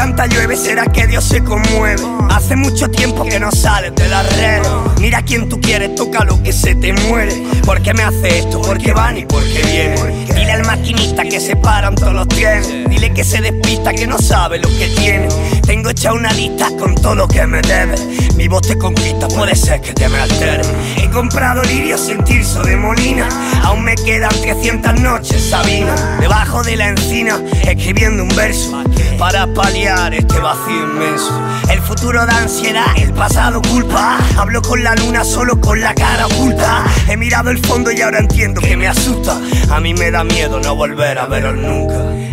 tanta llueve será que Dios se conmueve. Hace mucho tiempo que no sales de las redes. Mira a quien tú quieres, toca lo que se te muere. ¿Por qué me hace esto? ¿Por qué van y por qué vienen? Dile al maquinista que se paran todos los trenes. Dile que se despista, que no sabe lo que tiene. Tengo hecha una lista con todo lo que me debe. Mi voz te conquista, puede ser que te me altere. He comprado lirio sin tirso de Molina. Aún me quedan 300 noches, Sabina, debajo de la encina, escribiendo un verso para paliar este vacío inmenso. El futuro da ansiedad, el pasado culpa. Hablo con la luna solo con la cara oculta. He mirado el fondo y ahora entiendo que me asusta. A mí me da miedo no volver a veros nunca.